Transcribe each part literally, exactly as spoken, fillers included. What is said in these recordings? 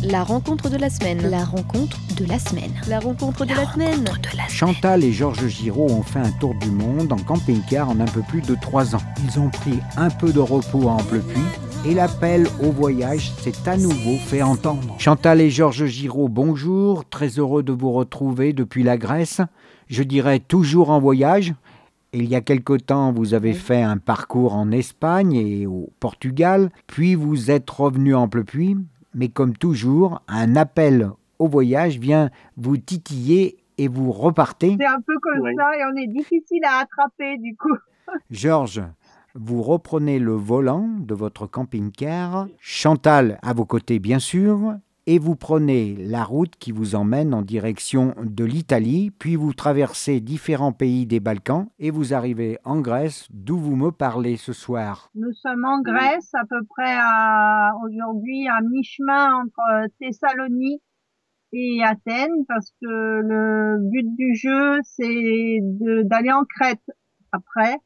La rencontre de la semaine. La rencontre de la semaine. La rencontre de la, la semaine. De la semaine. Chantal et Georges Giraud ont fait un tour du monde en camping-car en un peu plus de trois ans. Ils ont pris un peu de repos à Amplepuis et l'appel au voyage s'est à nouveau fait entendre. Chantal et Georges Giraud, bonjour. Très heureux de vous retrouver depuis la Grèce. Je dirais toujours en voyage. Il y a quelque temps, vous avez fait un parcours en Espagne et au Portugal, puis vous êtes revenu à Amplepuis. Mais comme toujours, un appel au voyage vient vous titiller et vous repartez. C'est un peu comme oui. ça et on est difficile à attraper du coup. Georges, vous reprenez le volant de votre camping-car, Chantal à vos côtés bien sûr, et vous prenez la route qui vous emmène en direction de l'Italie, puis vous traversez différents pays des Balkans et vous arrivez en Grèce, d'où vous me parlez ce soir. Nous sommes en Grèce, à peu près à, aujourd'hui à mi-chemin entre Thessalonique et Athènes, parce que le but du jeu, c'est de, d'aller en Crète après,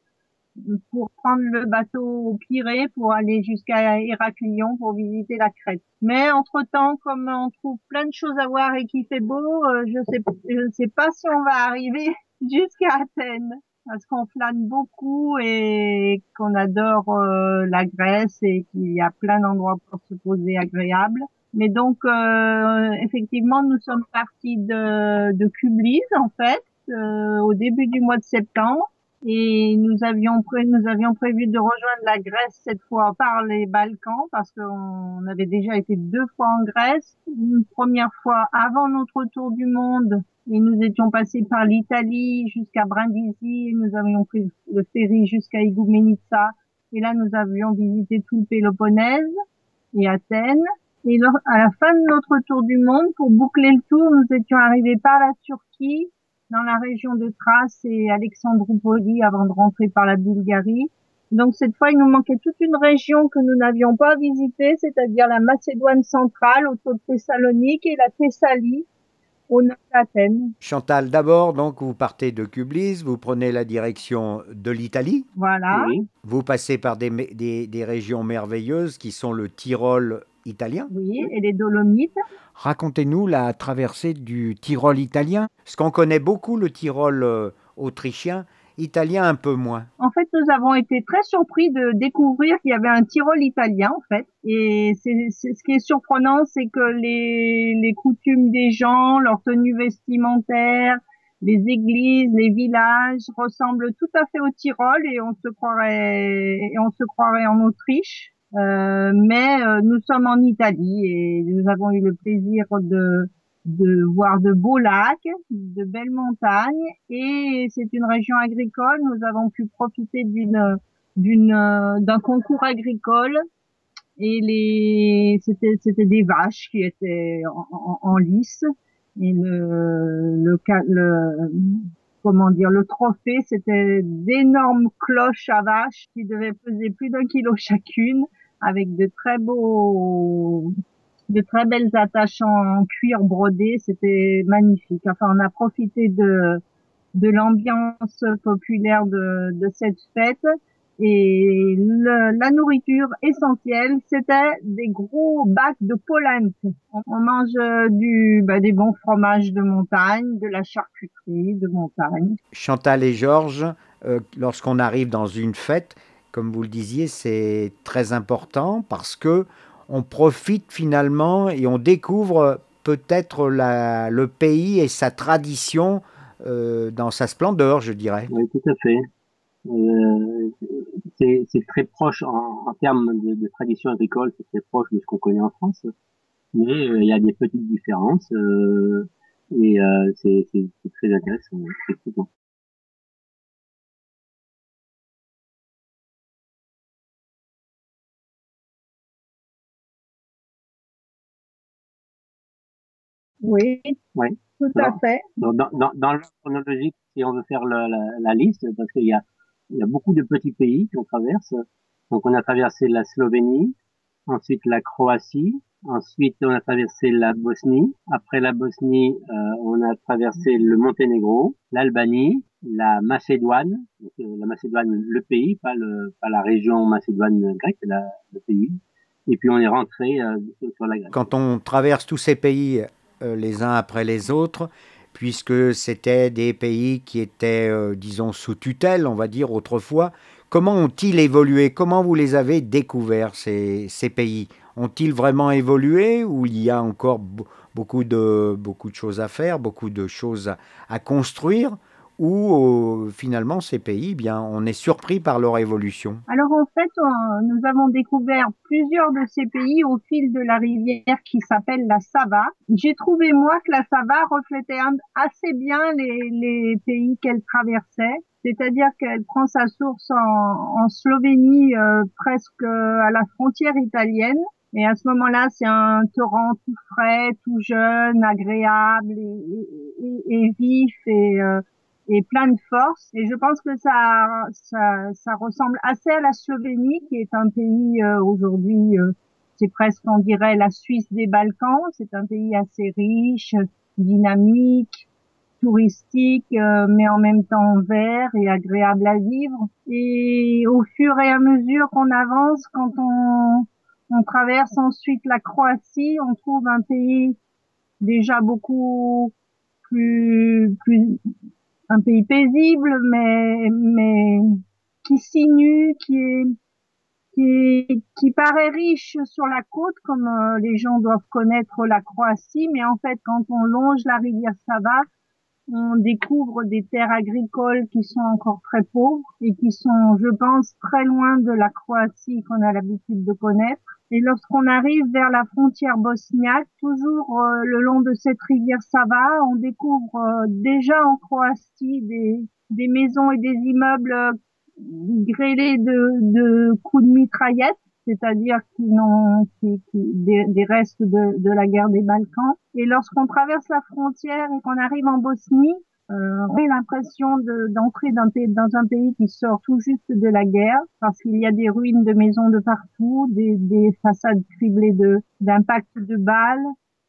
pour prendre le bateau au Pirée pour aller jusqu'à Héraclion pour visiter la Crète. Mais entre-temps, comme on trouve plein de choses à voir et qu'il fait beau, euh, je sais, je ne sais pas si on va arriver jusqu'à Athènes, parce qu'on flâne beaucoup et qu'on adore euh, la Grèce et qu'il y a plein d'endroits pour se poser agréables. Mais donc, euh, effectivement, nous sommes partis de, de Kublis, en fait, euh, au début du mois de septembre. Et nous avions pré- nous avions prévu de rejoindre la Grèce cette fois par les Balkans parce qu'on avait déjà été deux fois en Grèce. Une première fois avant notre tour du monde et nous étions passés par l'Italie jusqu'à Brindisi et nous avions pris le ferry jusqu'à Igoumenitsa et là nous avions visité tout le Péloponnèse et Athènes. Et à la fin de notre tour du monde, pour boucler le tour, nous étions arrivés par la Turquie dans la région de Thrace et Alexandroupoli avant de rentrer par la Bulgarie. Donc cette fois, il nous manquait toute une région que nous n'avions pas visitée, c'est-à-dire la Macédoine centrale autour de Thessalonique et la Thessalie au nord d'Athènes. Chantal, d'abord, donc vous partez de Kublis, vous prenez la direction de l'Italie. Voilà. Oui. Vous passez par des, des, des régions merveilleuses qui sont le Tyrol italien. Oui, et les Dolomites. Racontez-nous la traversée du Tyrol italien, parce qu'on connaît beaucoup le Tyrol euh, autrichien, italien un peu moins. En fait, nous avons été très surpris de découvrir qu'il y avait un Tyrol italien, en fait. Et c'est, c'est ce qui est surprenant, c'est que les, les coutumes des gens, leur tenue vestimentaire, les églises, les villages ressemblent tout à fait au Tyrol et on se croirait, et on se croirait en Autriche. Euh, mais euh, nous sommes en Italie et nous avons eu le plaisir de de voir de beaux lacs, de belles montagnes et c'est une région agricole. Nous avons pu profiter d'une d'une d'un concours agricole et les c'était c'était des vaches qui étaient en, en, en lice et le le le comment dire le trophée c'était d'énormes cloches à vaches qui devaient peser plus d'un kilo chacune avec de très beaux de très belles attaches en cuir brodé, c'était magnifique. Enfin, on a profité de de l'ambiance populaire de de cette fête et le, la nourriture essentielle, c'était des gros bacs de polenta. On mange du bah, des bons fromages de montagne, de la charcuterie de montagne. Chantal et Georges, euh, lorsqu'on arrive dans une fête, comme vous le disiez, c'est très important parce que on profite finalement et on découvre peut-être la, le pays et sa tradition euh, dans sa splendeur, je dirais. Oui, tout à fait. Euh, c'est, c'est très proche en, en termes de, de tradition agricole, c'est très proche de ce qu'on connaît en France, mais euh, il y a des petites différences euh, et euh, c'est, c'est, c'est très intéressant, effectivement. Oui, oui, tout alors, à fait. Dans, dans, dans l'ordre chronologique, si on veut faire la, la, la liste, parce qu'il y a, il y a beaucoup de petits pays qu'on traverse. Donc, on a traversé la Slovénie, ensuite la Croatie, ensuite on a traversé la Bosnie. Après la Bosnie, euh, on a traversé le Monténégro, l'Albanie, la Macédoine, donc, euh, la Macédoine, le pays, pas le, pas la région Macédoine grecque, la, le pays. et puis on est rentré euh, sur la Grèce. Quand on traverse tous ces pays euh, les uns après les autres, puisque c'était des pays qui étaient, euh, disons, sous tutelle, on va dire autrefois, comment ont-ils évolué? Comment vous les avez découverts, ces, ces pays? Ont-ils vraiment évolué ou il y a encore b- beaucoup de, beaucoup de choses à faire, beaucoup de choses à, à construire? Ou euh, finalement, ces pays, eh bien, on est surpris par leur évolution? Alors en fait, on- nous avons découvert plusieurs de ces pays au fil de la rivière qui s'appelle la Sava. J'ai trouvé moi que la Sava reflétait un- assez bien les, les pays qu'elle traversait. C'est-à-dire qu'elle prend sa source en, en Slovénie, euh, presque à la frontière italienne. Et à ce moment-là, c'est un torrent tout frais, tout jeune, agréable et, et- et vif et, euh, et plein de force. Et je pense que ça, ça, ça ressemble assez à la Slovénie, qui est un pays euh, aujourd'hui, euh, c'est presque, on dirait, la Suisse des Balkans. C'est un pays assez riche, dynamique, touristique, euh, mais en même temps vert et agréable à vivre. Et au fur et à mesure qu'on avance, quand on, on traverse ensuite la Croatie, on trouve un pays déjà beaucoup plus, plus, un pays paisible, mais, mais qui sinue, qui est, qui, qui paraît riche sur la côte, comme euh, les gens doivent connaître la Croatie, mais en fait, quand on longe la rivière Sava, on découvre des terres agricoles qui sont encore très pauvres et qui sont, je pense, très loin de la Croatie qu'on a l'habitude de connaître. Et lorsqu'on arrive vers la frontière bosniaque, toujours euh, le long de cette rivière Sava, on découvre euh, déjà en Croatie des, des maisons et des immeubles euh, grêlés de, de coups de mitraillette, c'est-à-dire qui n'ont qui, qui, des, des restes de, de la guerre des Balkans. Et lorsqu'on traverse la frontière et qu'on arrive en Bosnie, euh, on a l'impression de, d'entrer dans, dans un pays qui sort tout juste de la guerre, parce qu'il y a des ruines de maisons de partout, des, des façades criblées de d'impacts de balles,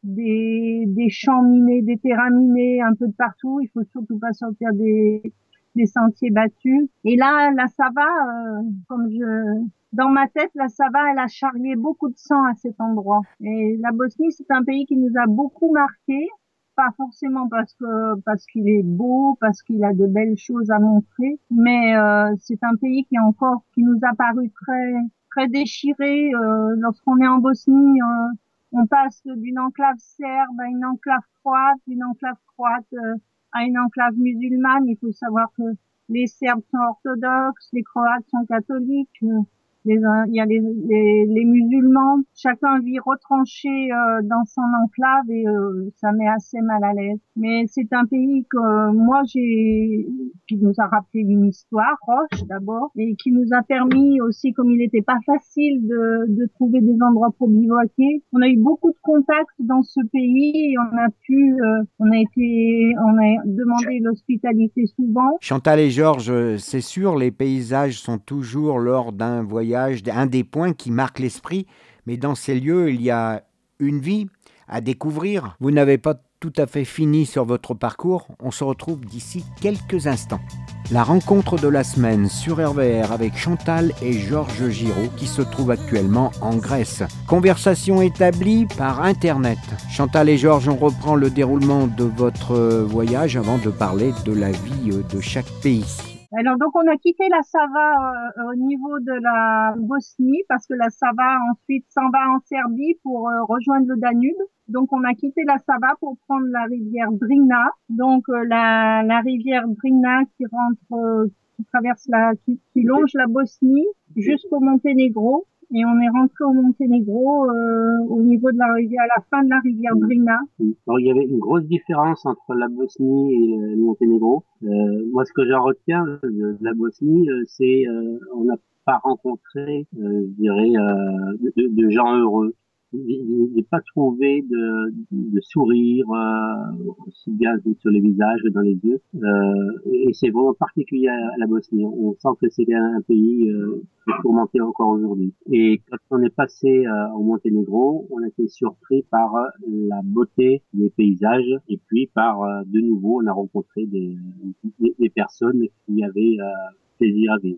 des, des champs minés, des terrains minés un peu de partout. Il faut surtout pas sortir des, des sentiers battus. Et là, la Sava, euh, comme je dans ma tête, la Sava, elle a charrié beaucoup de sang à cet endroit. Et la Bosnie, c'est un pays qui nous a beaucoup marqué, pas forcément parce que parce qu'il est beau, parce qu'il a de belles choses à montrer, mais euh, c'est un pays qui est encore qui nous a paru très très déchiré. Euh, lorsqu'on est en Bosnie, euh, on passe d'une enclave serbe à une enclave croate, d'une enclave croate euh, à une enclave musulmane. Il faut savoir que les Serbes sont orthodoxes, les Croates sont catholiques. Euh, Les, il y a les, les, les musulmans, chacun vit retranché euh, dans son enclave et euh, ça met assez mal à l'aise. Mais c'est un pays que euh, moi j'ai, qui nous a rappelé une histoire, Roche d'abord, et qui nous a permis aussi, comme il n'était pas facile de, de trouver des endroits pour bivouaquer, on a eu beaucoup de contacts dans ce pays et on a pu, euh, on a été, on a demandé l'hospitalité souvent. Chantal et Georges, c'est sûr, les paysages sont toujours lors d'un voyage un des points qui marque l'esprit, mais dans ces lieux, il y a une vie à découvrir. Vous n'avez pas tout à fait fini sur votre parcours, on se retrouve d'ici quelques instants. La rencontre de la semaine sur R V R avec Chantal et Georges Giraud qui se trouvent actuellement en Grèce. Conversation établie par Internet. Chantal et Georges, on reprend le déroulement de votre voyage avant de parler de la vie de chaque pays. Alors donc on a quitté la Sava euh, au niveau de la Bosnie parce que la Sava ensuite s'en va en Serbie pour euh, rejoindre le Danube. Donc on a quitté la Sava pour prendre la rivière Drina. Donc euh, la, la rivière Drina qui rentre, euh, qui traverse la, qui, qui longe la Bosnie jusqu'au Monténégro. Et on est rentré au Monténégro euh, au niveau de la rivière, à la fin de la rivière Drina. Alors, il y avait une grosse différence entre la Bosnie et le Monténégro. Euh, moi, ce que j'en retiens de, de la Bosnie, euh, c'est euh, on n'a pas rencontré, euh, je dirais, euh, de, de gens heureux. J'ai pas trouvé de, de sourire euh, aussi bien sur les visages que dans les yeux. Euh, et c'est vraiment particulier à la Bosnie. On sent que c'est un pays euh, qui est tourmenté encore aujourd'hui. Et quand on est passé euh, au Monténégro, on a été surpris par euh, la beauté des paysages et puis par euh, de nouveau, on a rencontré des, des, des personnes qui avaient euh, plaisir à vivre.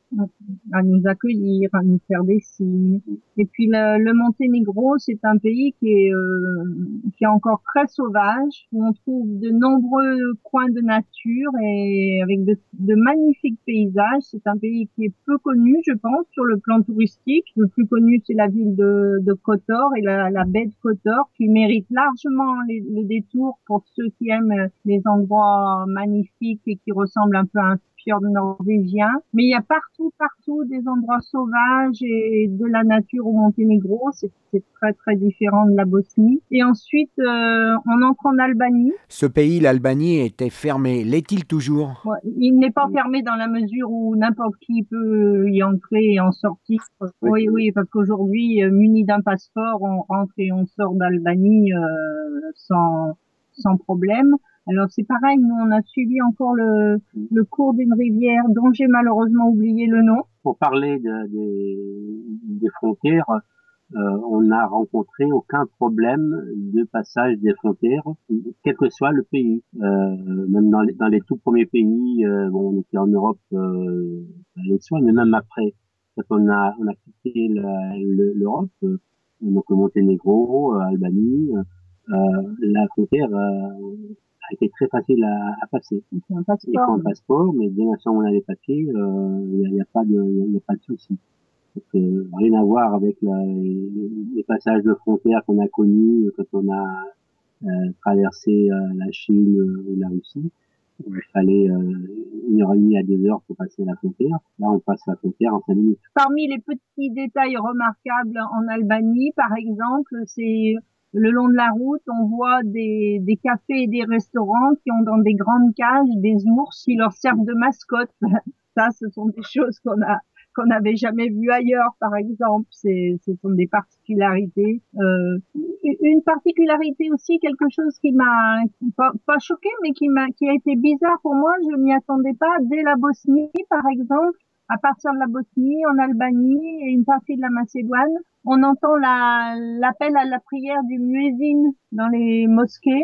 à nous accueillir, à nous faire des signes. Et puis le, le Monténégro, c'est un pays qui est euh, qui est encore très sauvage, où on trouve de nombreux coins de nature et avec de, de magnifiques paysages. C'est un pays qui est peu connu, je pense, sur le plan touristique. Le plus connu, c'est la ville de, de Kotor et la, la baie de Kotor, qui mérite largement les, le détour pour ceux qui aiment les endroits magnifiques et qui ressemblent un peu à un fjord norvégien. Mais il y a partout, partout des endroits sauvages et de la nature au Monténégro. C'est, c'est très, très différent de la Bosnie. Et ensuite, euh, on entre en Albanie. Ce pays, l'Albanie, était fermé. L'est-il toujours? Ouais, il n'est pas fermé dans la mesure où n'importe qui peut y entrer et en sortir. Oui, oui, oui, parce qu'aujourd'hui, muni d'un passeport, on rentre et on sort d'Albanie euh, sans, sans problème. Alors c'est pareil, nous on a suivi encore le, le cours d'une rivière dont j'ai malheureusement oublié le nom. Pour parler de, des, des frontières, euh, on n'a rencontré aucun problème de passage des frontières, quel que soit le pays. Euh, même dans les, dans les tout premiers pays, euh, bon, on était en Europe, euh, mais même après, quand on a, on a quitté la, le, l'Europe, euh, donc le Monténégro, euh, Albanie, euh, la frontière euh, a été très facile à, à passer. Il faut un passeport. Il faut un passeport, mais dès l'instant où on a les papiers, il euh, n'y a, a pas de, il y a pas de souci. Donc, euh, rien à voir avec la, les, les passages de frontières qu'on a connus quand on a euh, traversé euh, la Chine euh, ou la Russie. Il fallait euh, une heure et demie à deux heures pour passer la frontière. Là, on passe la frontière en cinq minutes. Parmi les petits détails remarquables en Albanie, par exemple, c'est le long de la route, on voit des, des cafés et des restaurants qui ont dans des grandes cages des ours qui leur servent de mascotte. Ça, ce sont des choses qu'on a qu'on n'avait jamais vues ailleurs, par exemple. C'est, ce sont des particularités. Euh, une particularité aussi, quelque chose qui m'a pas, pas choqué, mais qui m'a qui a été bizarre pour moi. Je m'y attendais pas. Dès la Bosnie, par exemple, à partir de la Bosnie, en Albanie et une partie de la Macédoine, on entend la, l'appel à la prière du muezzin dans les mosquées,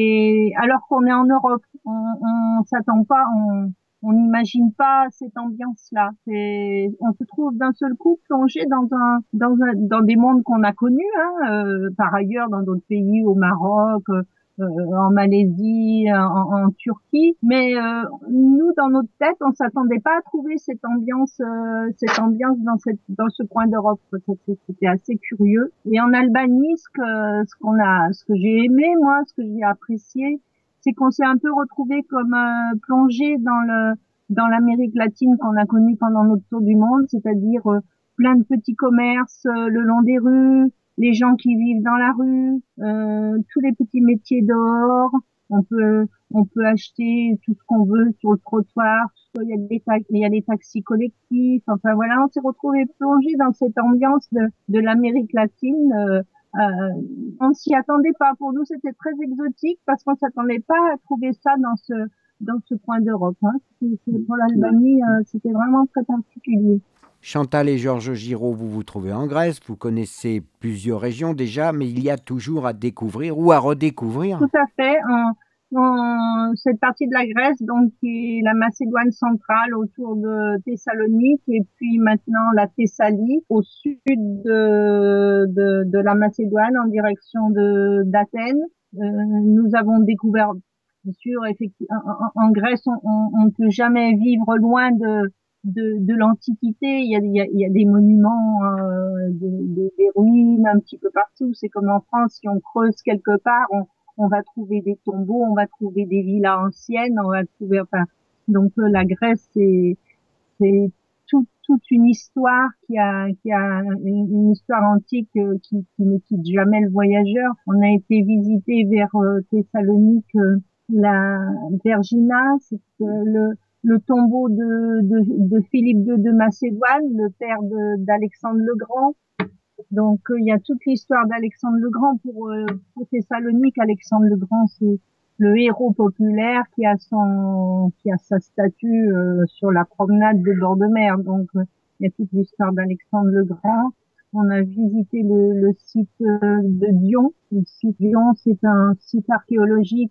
et alors qu'on est en Europe, on, on s'attend pas, on on n'imagine pas cette ambiance-là. C'est, on se trouve d'un seul coup plongé dans un, dans un, dans des mondes qu'on a connus, hein, euh, par ailleurs dans d'autres pays, au Maroc, euh, en Malaisie, en, en Turquie, mais euh, nous, dans notre tête, on s'attendait pas à trouver cette ambiance, euh, cette ambiance dans cette, dans ce coin d'Europe. C'était assez curieux. Et en Albanie, ce que, ce qu'on a, ce que j'ai aimé, moi, ce que j'ai apprécié, c'est qu'on s'est un peu retrouvé comme euh, plongé dans le, dans l'Amérique latine qu'on a connue pendant notre tour du monde, c'est-à-dire euh, plein de petits commerces euh, le long des rues, les gens qui vivent dans la rue, euh, tous les petits métiers dehors. On peut, on peut acheter tout ce qu'on veut sur le trottoir. Il y a des ta- il y a des taxis collectifs. Enfin voilà, on s'est retrouvé plongé dans cette ambiance de, de l'Amérique latine. Euh, euh, on s'y attendait pas. Pour nous, c'était très exotique parce qu'on s'attendait pas à trouver ça dans ce, dans ce coin d'Europe. Hein. C'était, pour l'Albanie, euh, c'était vraiment très particulier. Chantal et Georges Giraud, vous vous trouvez en Grèce, vous connaissez plusieurs régions déjà, mais il y a toujours à découvrir ou à redécouvrir. Tout à fait. En, en cette partie de la Grèce, donc qui est la Macédoine centrale autour de Thessalonique, et puis maintenant la Thessalie au sud de, de, de la Macédoine en direction de d'Athènes. Euh, nous avons découvert, bien sûr, effectivement, en, en Grèce, on ne peut jamais vivre loin de de, de l'Antiquité. Il y a, il y a, il y a des monuments, euh, des, des, des ruines un petit peu partout. C'est comme en France, si on creuse quelque part, on, on va trouver des tombeaux, on va trouver des villas anciennes, on va trouver, enfin, donc euh, la Grèce, c'est, c'est tout, toute une histoire qui a, qui a une, une histoire antique euh, qui, qui ne quitte jamais le voyageur. On a été visiter vers euh, Thessalonique, euh, la Vergina, c'est euh, le le tombeau de, de, de Philippe deux de Macédoine, le père de, d'Alexandre le Grand. Donc, euh, il y a toute l'histoire d'Alexandre le Grand pour, euh, pour Thessalonique. Alexandre le Grand, c'est le héros populaire qui a son, qui a sa statue euh, sur la promenade de bord de mer. Donc, euh, il y a toute l'histoire d'Alexandre le Grand. On a visité le, le site euh, de Dion. Le site Dion, c'est un site archéologique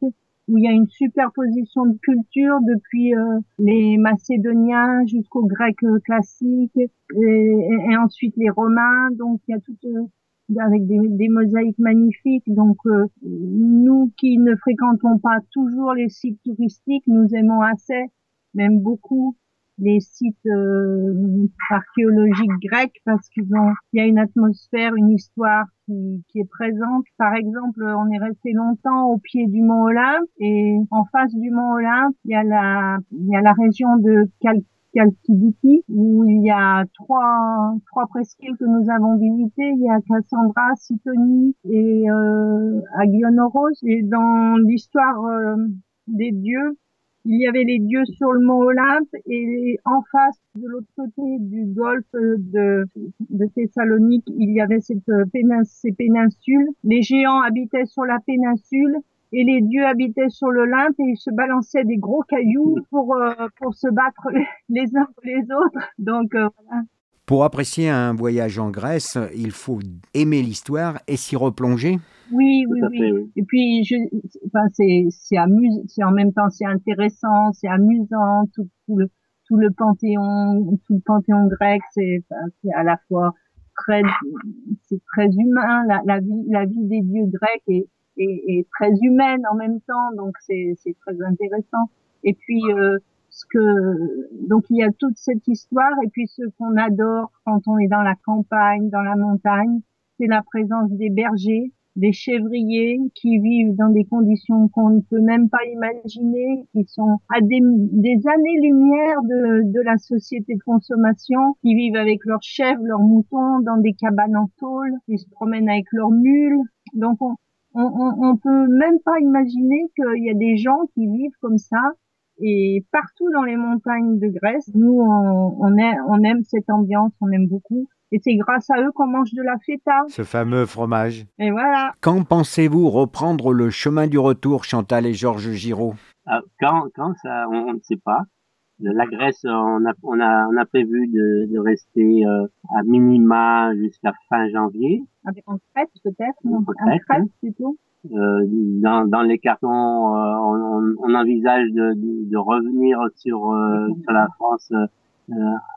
où il y a une superposition de cultures depuis euh, les Macédoniens jusqu'aux Grecs euh, classiques et, et, et ensuite les Romains. Donc il y a tout euh, avec des, des mosaïques magnifiques. Donc euh, nous qui ne fréquentons pas toujours les sites touristiques, nous aimons assez, même beaucoup, les sites euh, archéologiques grecs parce qu'ils ont, il y a une atmosphère, une histoire qui, qui est présente. Par exemple, on est resté longtemps au pied du mont Olympe et en face du mont Olympe, il y a la, il y a la région de Cal Chalkidiki, où il y a trois trois presqu'îles que nous avons visitées. Il y a Cassandra, Sitonie et euh, Agionoros. Et dans l'histoire euh, des dieux, il y avait les dieux sur le mont Olympe et en face, de l'autre côté du golfe de, de Thessalonique, il y avait cette pénin, ces péninsules. Les géants habitaient sur la péninsule et les dieux habitaient sur l'Olympe et ils se balançaient des gros cailloux pour euh, pour se battre les uns pour les autres. Donc euh, voilà. Pour apprécier un voyage en Grèce, il faut aimer l'histoire et s'y replonger. Oui, oui, Tout à oui. fait, oui. Et puis, je, enfin, c'est, c'est amusant, c'est en même temps, c'est intéressant, c'est amusant, tout, tout le, tout le panthéon, tout le panthéon grec, c'est, enfin, c'est à la fois très, c'est très humain, la, la vie, la vie des dieux grecs est, est, est très humaine en même temps, donc c'est, c'est très intéressant. Et puis, euh, ce que, donc il y a toute cette histoire, et puis ce qu'on adore quand on est dans la campagne, dans la montagne, c'est la présence des bergers, des chèvriers qui vivent dans des conditions qu'on ne peut même pas imaginer, qui sont à des, des années-lumière de, de la société de consommation, qui vivent avec leurs chèvres, leurs moutons, dans des cabanes en tôle, ils se promènent avec leurs mules. Donc on, on, on peut même pas imaginer qu'il y a des gens qui vivent comme ça. Et partout dans les montagnes de Grèce, nous, on, on, aime, on aime cette ambiance, on aime beaucoup. Et c'est grâce à eux qu'on mange de la feta. Ce fameux fromage. Et voilà. Quand pensez-vous reprendre le chemin du retour, Chantal et Georges Giraud? Ah, quand, quand ça, on, on ne sait pas. La Grèce, on a, on a, on a prévu de, de rester euh, à minima jusqu'à fin janvier. Avec en Crète peut-être, En en Crète, Crète hein. plutôt. Euh, dans, dans les cartons, euh, on, on envisage de, de, de revenir sur, euh, sur la France euh,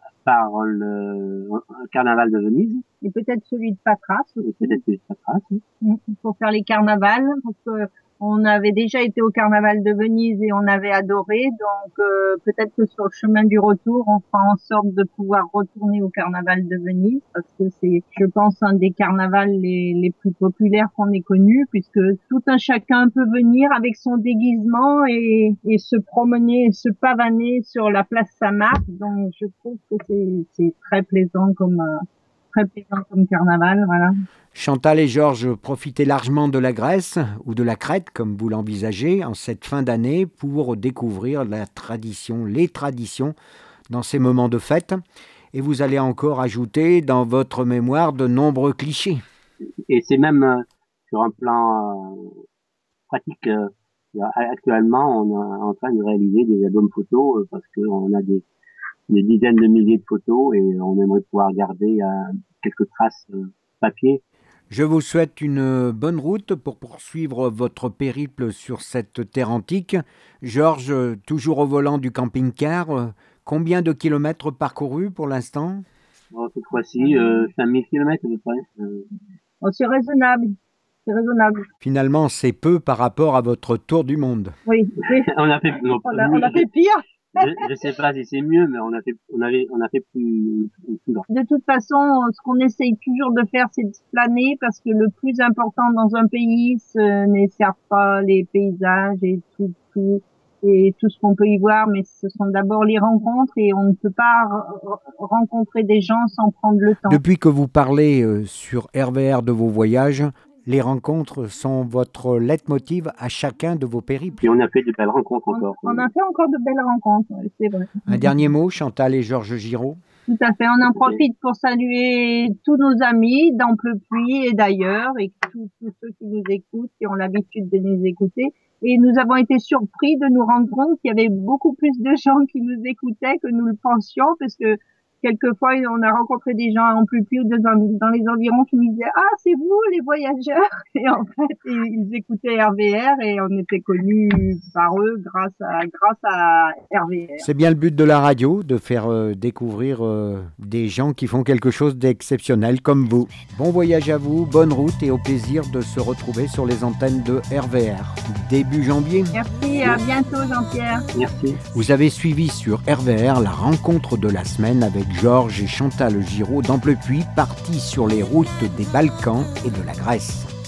par le, le carnaval de Venise. Et peut-être celui de Patras aussi. Et peut-être celui de Patras. Oui. Pour faire les carnavals, parce que on avait déjà été au carnaval de Venise et on avait adoré, donc euh, peut-être que sur le chemin du retour, on fera en sorte de pouvoir retourner au carnaval de Venise, parce que c'est, je pense, un des carnavals les, les plus populaires qu'on ait connus, puisque tout un chacun peut venir avec son déguisement et, et se promener, se pavaner sur la place Saint-Marc. Donc je trouve que c'est, c'est très plaisant comme euh, très plaisant comme carnaval, voilà. Chantal et Georges, profitez largement de la Grèce ou de la Crète, comme vous l'envisagez, en cette fin d'année pour découvrir la tradition, les traditions dans ces moments de fête. Et vous allez encore ajouter dans votre mémoire de nombreux clichés. Et c'est même euh, sur un plan euh, pratique. Euh, actuellement, on est en train de réaliser des albums photos euh, parce qu'on a des, des dizaines de milliers de photos et on aimerait pouvoir garder euh, quelques traces euh, papier. Je vous souhaite une bonne route pour poursuivre votre périple sur cette terre antique. Georges, toujours au volant du camping-car, combien de kilomètres parcourus pour l'instant? Bon, cette fois-ci, euh, cinq mille kilomètres à peu près. Euh... Oh, c'est raisonnable. C'est raisonnable. Finalement, c'est peu par rapport à votre tour du monde. Oui. oui. on a fait, non, on, a, on a fait pire. je, je sais pas si c'est mieux, mais on a fait, on avait, on a fait plus, plus grand. De toute façon, ce qu'on essaye toujours de faire, c'est de planer, parce que le plus important dans un pays, ce n'est certes pas les paysages et tout, tout, et tout ce qu'on peut y voir, mais ce sont d'abord les rencontres, et on ne peut pas rencontrer des gens sans prendre le temps. Depuis que vous parlez euh, sur R V R de vos voyages, les rencontres sont votre leitmotiv à chacun de vos périples. Et on a fait de belles rencontres encore. On, on a fait encore de belles rencontres, c'est vrai. Un dernier mot, Chantal et Georges Giraud? Tout à fait. On en profite pour saluer tous nos amis d'Amplepuis et d'ailleurs, et tous, tous ceux qui nous écoutent, qui ont l'habitude de nous écouter. Et nous avons été surpris de nous rendre compte qu'il y avait beaucoup plus de gens qui nous écoutaient que nous le pensions, parce que quelquefois, on a rencontré des gens en plus ou dans, dans les environs qui me disaient « Ah, c'est vous, les voyageurs !» Et en fait, ils, ils écoutaient R V R et on était connus par eux grâce à, grâce à R V R. C'est bien le but de la radio, de faire euh, découvrir euh, des gens qui font quelque chose d'exceptionnel comme vous. Bon voyage à vous, bonne route et au plaisir de se retrouver sur les antennes de R V R. Début janvier. Merci, à bientôt Jean-Pierre. Merci. Vous avez suivi sur R V R la rencontre de la semaine avec Georges et Chantal Giraud d'Amplepuis, partis sur les routes des Balkans et de la Grèce.